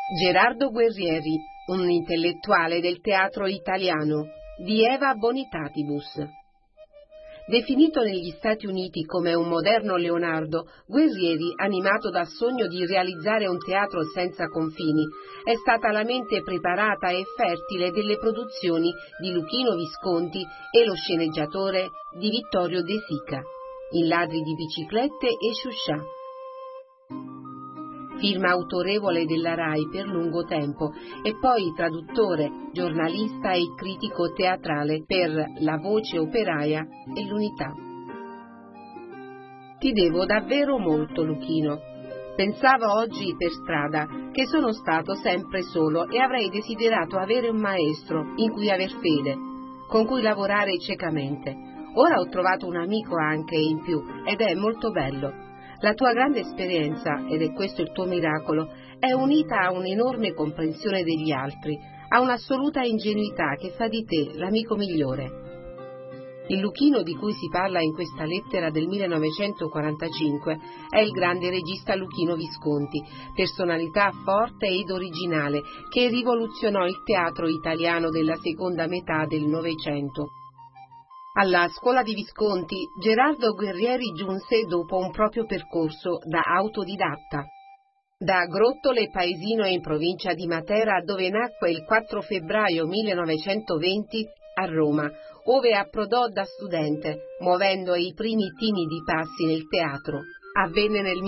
Gerardo Guerrieri, un intellettuale del teatro italiano, di Eva Bonitatibus. Definito negli Stati Uniti come un moderno Leonardo, Guerrieri, animato dal sogno di realizzare un teatro senza confini, è stata la mente preparata e fertile delle produzioni di Luchino Visconti e lo sceneggiatore di Vittorio De Sica, in Ladri di biciclette e Sciuscià. Film autorevole della RAI per lungo tempo e poi traduttore, giornalista e critico teatrale per La Voce Operaia e l'Unità. Ti devo davvero molto, Luchino. Pensavo oggi per strada che sono stato sempre solo e avrei desiderato avere un maestro in cui aver fede, con cui lavorare ciecamente. Ora ho trovato un amico anche in più ed è molto bello. La tua grande esperienza, ed è questo il tuo miracolo, è unita a un'enorme comprensione degli altri, a un'assoluta ingenuità che fa di te l'amico migliore. Il Luchino di cui si parla in questa lettera del 1945 è il grande regista Luchino Visconti, personalità forte ed originale che rivoluzionò il teatro italiano della seconda metà del Novecento. Alla scuola di Visconti, Gerardo Guerrieri giunse dopo un proprio percorso da autodidatta. Da Grottole, paesino in provincia di Matera, dove nacque il 4 febbraio 1920 a Roma, ove approdò da studente, muovendo i primi timidi passi nel teatro. Avvenne nel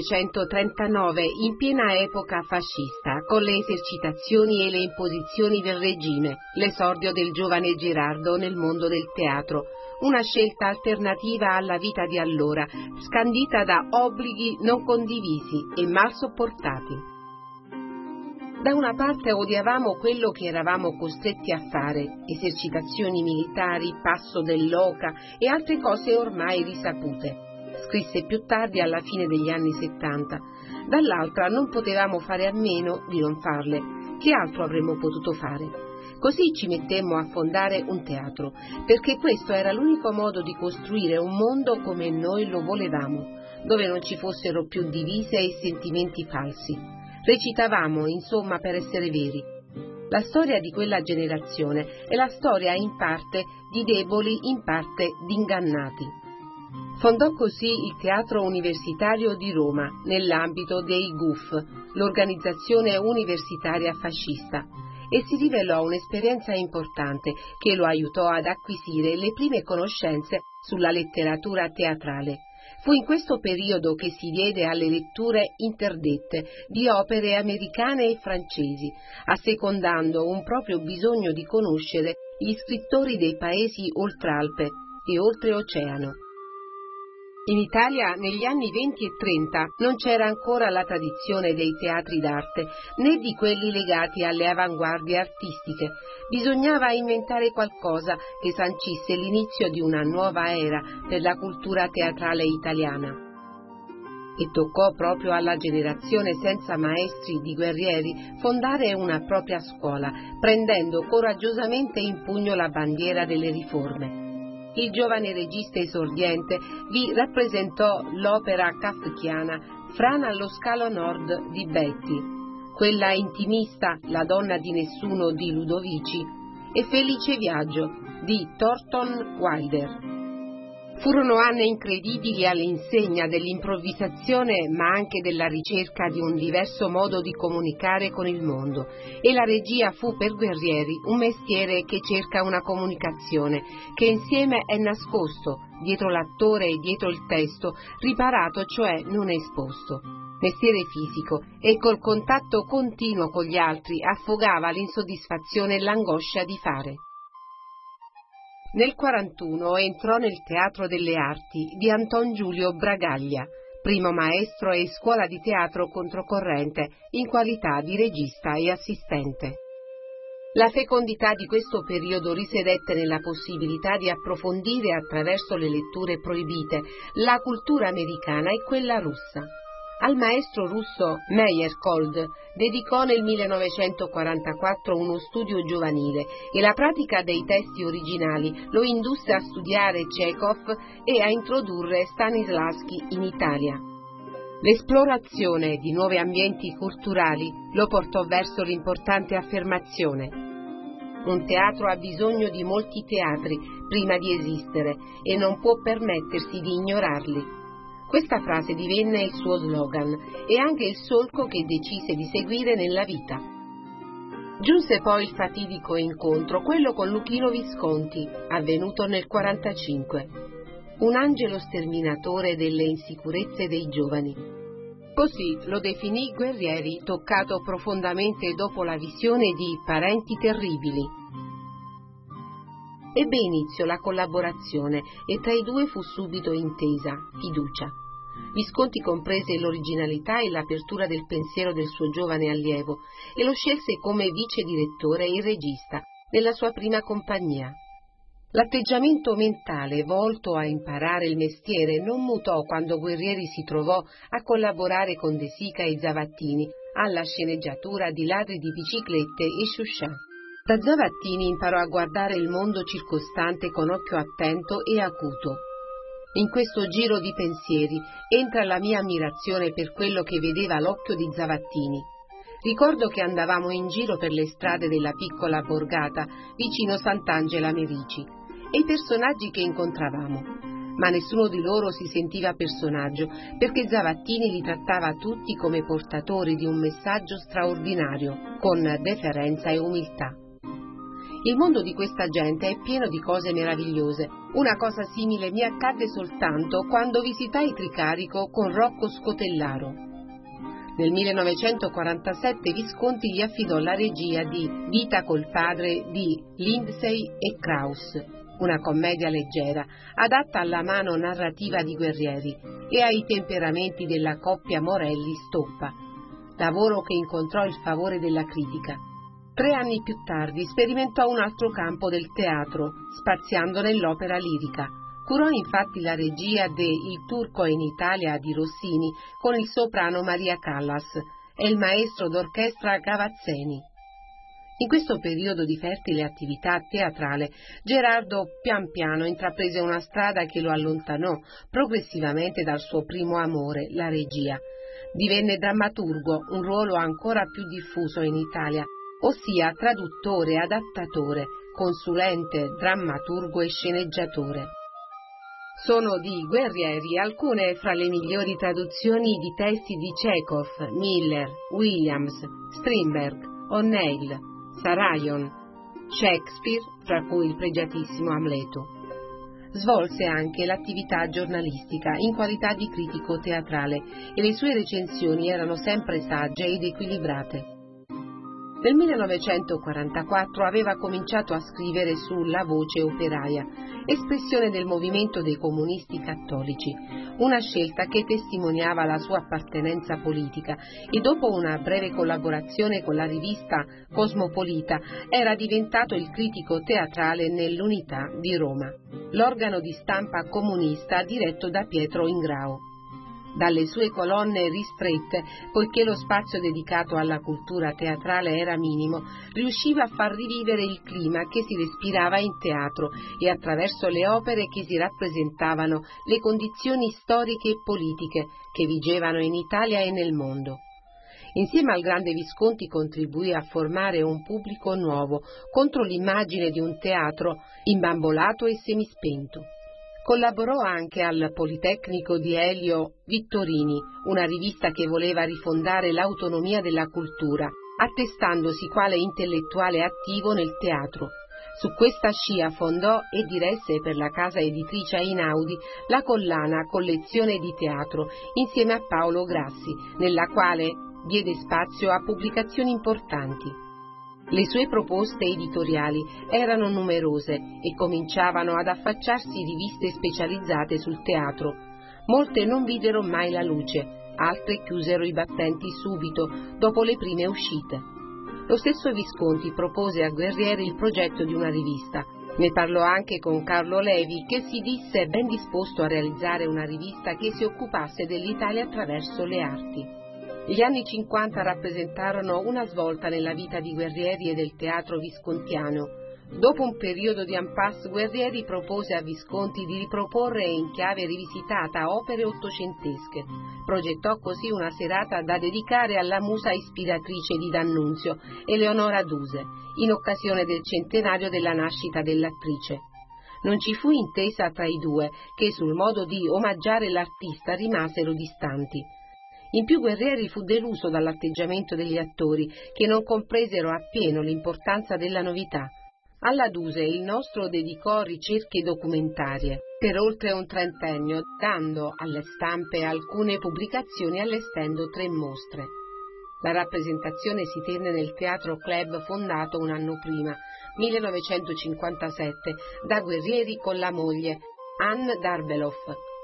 1939, in piena epoca fascista, con le esercitazioni e le imposizioni del regime, l'esordio del giovane Gerardo nel mondo del teatro, una scelta alternativa alla vita di allora, scandita da obblighi non condivisi e mal sopportati. Da una parte odiavamo quello che eravamo costretti a fare, esercitazioni militari, passo dell'oca e altre cose ormai risapute. Scrisse più tardi alla fine degli anni 70. Dall'altra non potevamo fare a meno di non farle. Che altro avremmo potuto fare? Così ci mettemmo a fondare un teatro, perché questo era l'unico modo di costruire un mondo come noi lo volevamo, dove non ci fossero più divise e sentimenti falsi. Recitavamo, insomma, per essere veri. La storia di quella generazione è la storia in parte di deboli, in parte di ingannati. Fondò così il Teatro Universitario di Roma nell'ambito dei GUF, l'organizzazione universitaria fascista, e si rivelò un'esperienza importante che lo aiutò ad acquisire le prime conoscenze sulla letteratura teatrale. Fu in questo periodo che si diede alle letture interdette di opere americane e francesi, assecondando un proprio bisogno di conoscere gli scrittori dei paesi oltralpe e oltreoceano. In Italia, negli anni 20 e 30, non c'era ancora la tradizione dei teatri d'arte, né di quelli legati alle avanguardie artistiche. Bisognava inventare qualcosa che sancisse l'inizio di una nuova era per la cultura teatrale italiana. E toccò proprio alla generazione senza maestri di Guerrieri fondare una propria scuola, prendendo coraggiosamente in pugno la bandiera delle riforme. Il giovane regista esordiente vi rappresentò l'opera kafkiana Frana allo scalo nord di Betti, quella intimista La donna di nessuno di Ludovici e Felice viaggio di Thornton Wilder. Furono anni incredibili all'insegna dell'improvvisazione ma anche della ricerca di un diverso modo di comunicare con il mondo, e la regia fu per Guerrieri un mestiere che cerca una comunicazione che insieme è nascosto dietro l'attore e dietro il testo, riparato cioè non esposto. Mestiere fisico e col contatto continuo con gli altri affogava l'insoddisfazione e l'angoscia di fare. Nel 1941 entrò nel Teatro delle Arti di Anton Giulio Bragaglia, primo maestro e scuola di teatro controcorrente in qualità di regista e assistente. La fecondità di questo periodo risiedette nella possibilità di approfondire attraverso le letture proibite la cultura americana e quella russa. Al maestro russo Meyerhold dedicò nel 1944 uno studio giovanile e la pratica dei testi originali lo indusse a studiare Chekhov e a introdurre Stanislavski in Italia. L'esplorazione di nuovi ambienti culturali lo portò verso l'importante affermazione: un teatro ha bisogno di molti teatri prima di esistere e non può permettersi di ignorarli. Questa frase divenne il suo slogan e anche il solco che decise di seguire nella vita. Giunse poi il fatidico incontro, quello con Luchino Visconti, avvenuto nel 1945. Un angelo sterminatore delle insicurezze dei giovani. Così lo definì Guerrieri, toccato profondamente dopo la visione di Parenti terribili. Ebbe inizio la collaborazione e tra i due fu subito intesa, fiducia. Visconti comprese l'originalità e l'apertura del pensiero del suo giovane allievo e lo scelse come vice direttore e regista nella sua prima compagnia. L'atteggiamento mentale volto a imparare il mestiere non mutò quando Guerrieri si trovò a collaborare con De Sica e Zavattini alla sceneggiatura di Ladri di biciclette e Chauchat. Da Zavattini imparò a guardare il mondo circostante con occhio attento e acuto. In questo giro di pensieri entra la mia ammirazione per quello che vedeva l'occhio di Zavattini. Ricordo che andavamo in giro per le strade della piccola borgata vicino Sant'Angela Merici e i personaggi che incontravamo, ma nessuno di loro si sentiva personaggio perché Zavattini li trattava tutti come portatori di un messaggio straordinario, con deferenza e umiltà. Il mondo di questa gente è pieno di cose meravigliose. Una cosa simile mi accadde soltanto quando visitai Tricarico con Rocco Scotellaro. Nel 1947 Visconti gli affidò la regia di Vita col padre di Lindsay e Krauss, una commedia leggera, adatta alla mano narrativa di Guerrieri e ai temperamenti della coppia Morelli-Stoppa, lavoro che incontrò il favore della critica. 3 anni più tardi sperimentò un altro campo del teatro, spaziando nell'opera lirica. Curò infatti la regia de Il turco in Italia di Rossini con il soprano Maria Callas e il maestro d'orchestra Gavazzeni. In questo periodo di fertile attività teatrale, Gerardo pian piano intraprese una strada che lo allontanò progressivamente dal suo primo amore, la regia. Divenne drammaturgo, un ruolo ancora più diffuso in Italia, ossia traduttore, adattatore, consulente, drammaturgo e sceneggiatore. Sono di Guerrieri alcune fra le migliori traduzioni di testi di Chekhov, Miller, Williams, Strindberg, O'Neill, Sarajon, Shakespeare, fra cui il pregiatissimo Amleto. Svolse anche l'attività giornalistica in qualità di critico teatrale e le sue recensioni erano sempre sagge ed equilibrate. Nel 1944 aveva cominciato a scrivere su La Voce operaia, espressione del movimento dei comunisti cattolici, una scelta che testimoniava la sua appartenenza politica e dopo una breve collaborazione con la rivista Cosmopolita era diventato il critico teatrale nell'Unità di Roma, l'organo di stampa comunista diretto da Pietro Ingrao. Dalle sue colonne ristrette, poiché lo spazio dedicato alla cultura teatrale era minimo, riusciva a far rivivere il clima che si respirava in teatro e attraverso le opere che si rappresentavano le condizioni storiche e politiche che vigevano in Italia e nel mondo. Insieme al grande Visconti contribuì a formare un pubblico nuovo contro l'immagine di un teatro imbambolato e semispento. Collaborò anche al Politecnico di Elio Vittorini, una rivista che voleva rifondare l'autonomia della cultura, attestandosi quale intellettuale attivo nel teatro. Su questa scia fondò e diresse per la casa editrice Einaudi la collana Collezione di teatro, insieme a Paolo Grassi, nella quale diede spazio a pubblicazioni importanti. Le sue proposte editoriali erano numerose e cominciavano ad affacciarsi riviste specializzate sul teatro. Molte non videro mai la luce, altre chiusero i battenti subito, dopo le prime uscite. Lo stesso Visconti propose a Guerrieri il progetto di una rivista. Ne parlò anche con Carlo Levi, che si disse ben disposto a realizzare una rivista che si occupasse dell'Italia attraverso le arti. Gli anni 50 rappresentarono una svolta nella vita di Guerrieri e del teatro viscontiano. Dopo un periodo di impasse, Guerrieri propose a Visconti di riproporre in chiave rivisitata opere ottocentesche. Progettò così una serata da dedicare alla musa ispiratrice di D'Annunzio, Eleonora Duse, in occasione del centenario della nascita dell'attrice. Non ci fu intesa tra i due, che sul modo di omaggiare l'artista rimasero distanti. In più Guerrieri fu deluso dall'atteggiamento degli attori, che non compresero appieno l'importanza della novità. Alla Duse il nostro dedicò ricerche documentarie per oltre un trentennio, dando alle stampe alcune pubblicazioni e allestendo 3 mostre. La rappresentazione si tenne nel Teatro Club, fondato un anno prima, 1957, da Guerrieri con la moglie, Anne Darbeloff.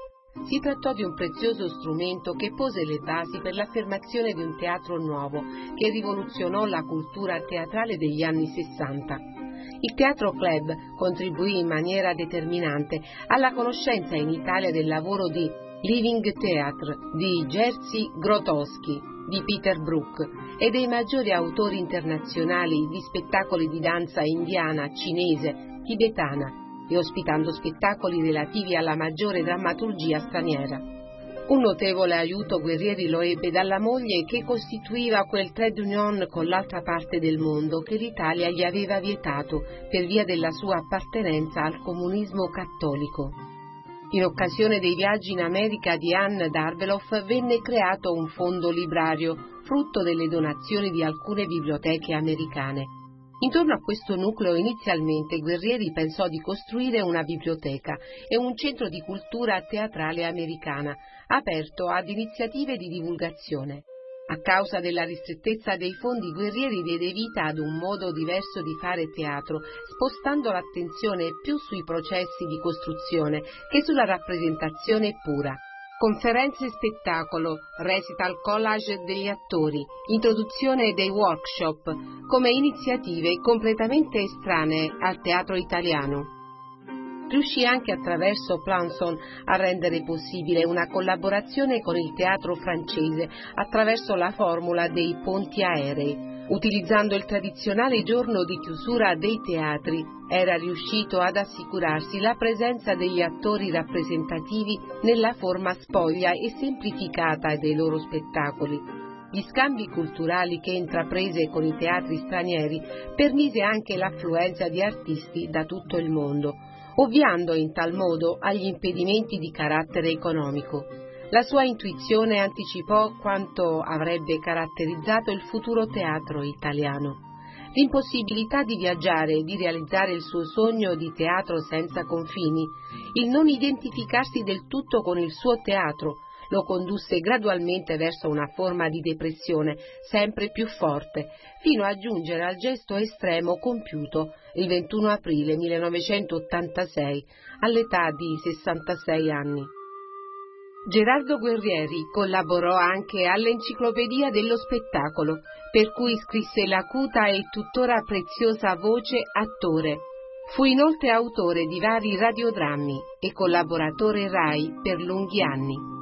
Si trattò di un prezioso strumento che pose le basi per l'affermazione di un teatro nuovo, che rivoluzionò la cultura teatrale degli anni 60. Il Teatro Club contribuì in maniera determinante alla conoscenza in Italia del lavoro di Living Theatre, di Jerzy Grotowski, di Peter Brook e dei maggiori autori internazionali di spettacoli di danza indiana, cinese, tibetana, e ospitando spettacoli relativi alla maggiore drammaturgia straniera. Un notevole aiuto Guerrieri lo ebbe dalla moglie, che costituiva quel trade union con l'altra parte del mondo che l'Italia gli aveva vietato per via della sua appartenenza al comunismo cattolico. In occasione dei viaggi in America di Anne Darbeloff venne creato un fondo librario, frutto delle donazioni di alcune biblioteche americane. Intorno a questo nucleo inizialmente Guerrieri pensò di costruire una biblioteca e un centro di cultura teatrale americana, aperto ad iniziative di divulgazione. A causa della ristrettezza dei fondi, Guerrieri diede vita ad un modo diverso di fare teatro, spostando l'attenzione più sui processi di costruzione che sulla rappresentazione pura. Conferenze spettacolo, recital collage degli attori, introduzione dei workshop, come iniziative completamente estranee al teatro italiano. Riuscì anche attraverso Planson a rendere possibile una collaborazione con il teatro francese attraverso la formula dei ponti aerei. Utilizzando il tradizionale giorno di chiusura dei teatri, era riuscito ad assicurarsi la presenza degli attori rappresentativi nella forma spoglia e semplificata dei loro spettacoli. Gli scambi culturali che intraprese con i teatri stranieri permise anche l'affluenza di artisti da tutto il mondo, ovviando in tal modo agli impedimenti di carattere economico. La sua intuizione anticipò quanto avrebbe caratterizzato il futuro teatro italiano. L'impossibilità di viaggiare e di realizzare il suo sogno di teatro senza confini, il non identificarsi del tutto con il suo teatro, lo condusse gradualmente verso una forma di depressione sempre più forte, fino a giungere al gesto estremo compiuto il 21 aprile 1986, all'età di 66 anni. Gerardo Guerrieri collaborò anche all'Enciclopedia dello Spettacolo, per cui scrisse l'acuta e tuttora preziosa voce attore. Fu inoltre autore di vari radiodrammi e collaboratore RAI per lunghi anni.